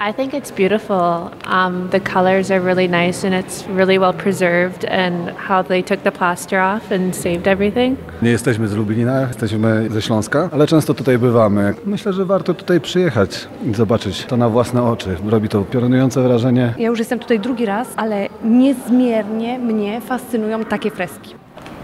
I think it's beautiful. The colors are really nice and it's really well preserved, and how they took the plaster off and saved everything. Nie jesteśmy z Lublina, jesteśmy ze Śląska, ale często tutaj bywamy. Myślę, że warto tutaj przyjechać i zobaczyć to na własne oczy. Robi to piorunujące wrażenie. Ja już jestem tutaj drugi raz, ale niezmiernie mnie fascynują takie freski.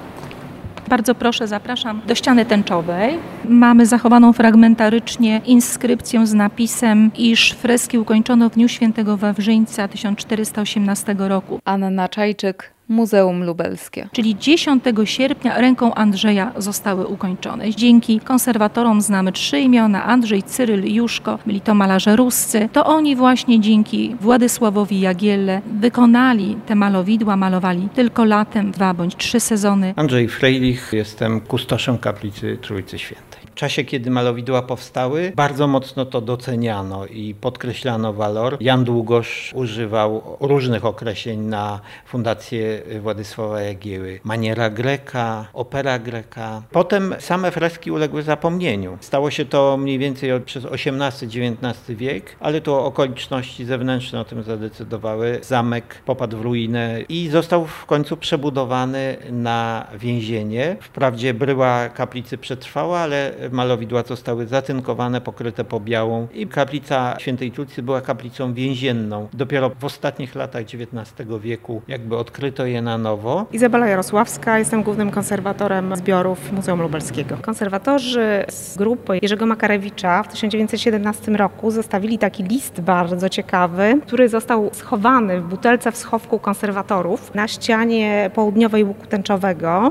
Bardzo proszę, zapraszam do ściany tęczowej. Mamy zachowaną fragmentarycznie inskrypcję z napisem, iż freski ukończono w dniu świętego Wawrzyńca 1418 roku. Anna Czajczyk, Muzeum Lubelskie. Czyli 10 sierpnia ręką Andrzeja zostały ukończone. Dzięki konserwatorom znamy 3 imiona: Andrzej, Cyryl, Juszko. Byli to malarze ruscy. To oni właśnie dzięki Władysławowi Jagielle wykonali te malowidła, malowali tylko latem 2 bądź 3 sezony. Andrzej Frejlich, jestem kustoszem kaplicy Trójcy Świętej. W czasie, kiedy malowidła powstały, bardzo mocno to doceniano i podkreślano walor. Jan Długosz używał różnych określeń na fundację Władysława Jagieły. Maniera greka, opera greka. Potem same freski uległy zapomnieniu. Stało się to mniej więcej przez XVIII-XIX wiek, ale to okoliczności zewnętrzne o tym zadecydowały. Zamek popadł w ruinę i został w końcu przebudowany na więzienie. Wprawdzie bryła kaplicy przetrwała, ale malowidła zostały zatynkowane, pokryte pobiałą i kaplica Świętej Trójcy była kaplicą więzienną. Dopiero w ostatnich latach XIX wieku jakby odkryto je na nowo. Izabela Jarosławska, jestem głównym konserwatorem zbiorów Muzeum Lubelskiego. Konserwatorzy z grupy Jerzego Makarewicza w 1917 roku zostawili taki list bardzo ciekawy, który został schowany w butelce w schowku konserwatorów na ścianie południowej łuku tęczowego.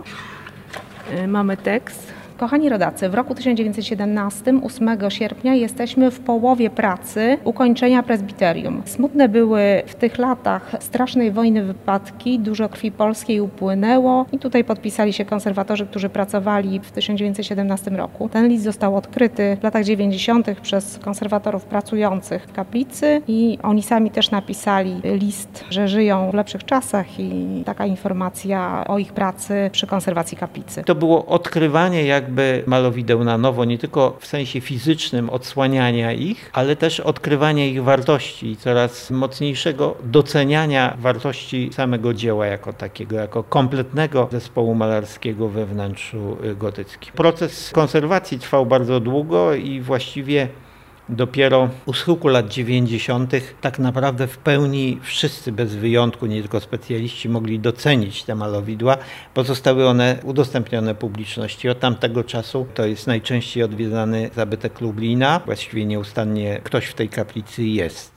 Mamy tekst. Kochani rodacy, w roku 1917, 8 sierpnia, jesteśmy w połowie pracy ukończenia prezbiterium. Smutne były w tych latach strasznej wojny wypadki, dużo krwi polskiej upłynęło i tutaj podpisali się konserwatorzy, którzy pracowali w 1917 roku. Ten list został odkryty w latach 90. przez konserwatorów pracujących w kaplicy i oni sami też napisali list, że żyją w lepszych czasach i taka informacja o ich pracy przy konserwacji kaplicy. To było odkrywanie jakby malowideł na nowo, nie tylko w sensie fizycznym odsłaniania ich, ale też odkrywania ich wartości i coraz mocniejszego doceniania wartości samego dzieła jako takiego, jako kompletnego zespołu malarskiego we wnętrzu gotyckim. Proces konserwacji trwał bardzo długo i właściwie dopiero u schyłku lat 90. tak naprawdę w pełni wszyscy bez wyjątku, nie tylko specjaliści, mogli docenić te malowidła, bo zostały one udostępnione publiczności. Od tamtego czasu to jest najczęściej odwiedzany zabytek Lublina. Właściwie nieustannie ktoś w tej kaplicy jest.